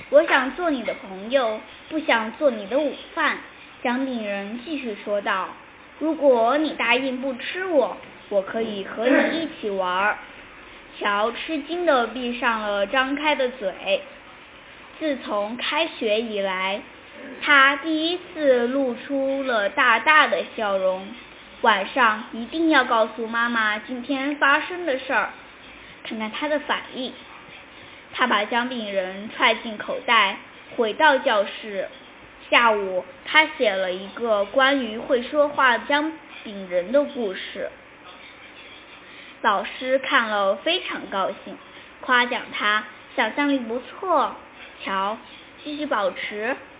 我想做你的朋友，不想做你的午饭。姜饼人继续说道，如果你答应不吃我，我可以和你一起玩。乔吃惊地闭上了张开的嘴。自从开学以来，他第一次露出了大大的笑容。晚上一定要告诉妈妈今天发生的事儿，看看他的反应。他把姜饼人揣进口袋，回到教室。下午，他写了一个关于会说话姜饼人的故事。老师看了非常高兴，夸奖他想象力不错，乔，继续保持，